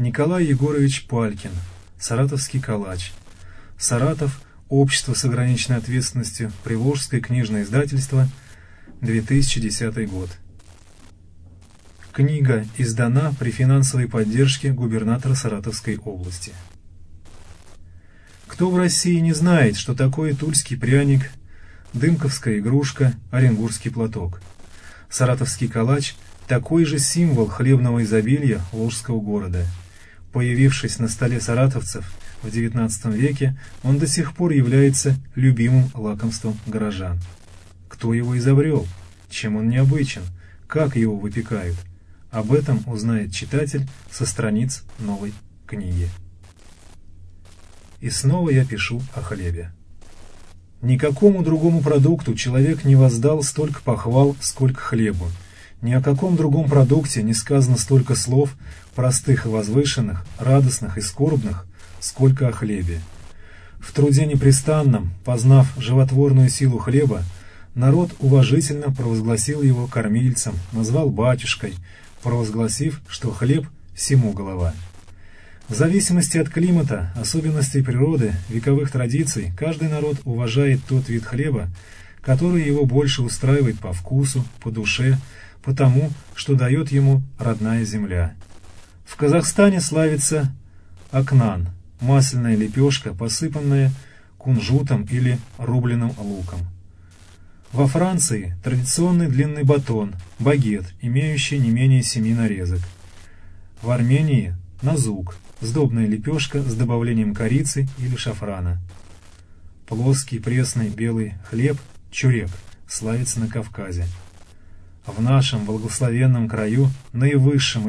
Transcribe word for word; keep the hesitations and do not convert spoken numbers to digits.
Николай Егорович Палькин, Саратовский калач. Саратов, Общество с ограниченной ответственностью, Приволжское книжное издательство, две тысячи десятый год. Книга издана при финансовой поддержке губернатора Саратовской области. Кто в России не знает, что такое тульский пряник, дымковская игрушка, оренбургский платок? Саратовский калач – такой же символ хлебного изобилия Волжского города. Появившись на столе саратовцев в девятнадцатом веке, он до сих пор является любимым лакомством горожан. Кто его изобрел? Чем он необычен? Как его выпекают? Об этом узнает читатель со страниц новой книги. И снова я пишу о хлебе. Никакому другому продукту человек не воздал столько похвал, сколько хлебу. Ни о каком другом продукте не сказано столько слов, простых и возвышенных, радостных и скорбных, сколько о хлебе. В труде непрестанном, познав животворную силу хлеба, народ уважительно провозгласил его кормильцем, назвал батюшкой, провозгласив, что хлеб всему голова. В зависимости от климата, особенностей природы, вековых традиций, каждый народ уважает тот вид хлеба, который его больше устраивает по вкусу, по душе, по тому, что дает ему родная земля. В Казахстане славится акнан, масляная лепешка, посыпанная кунжутом или рубленым луком. Во Франции традиционный длинный батон, багет, имеющий не менее семи нарезок. В Армении назук, сдобная лепешка с добавлением корицы или шафрана. Плоский пресный белый хлеб, чурек, славится на Кавказе. В нашем благословенном краю наивысшим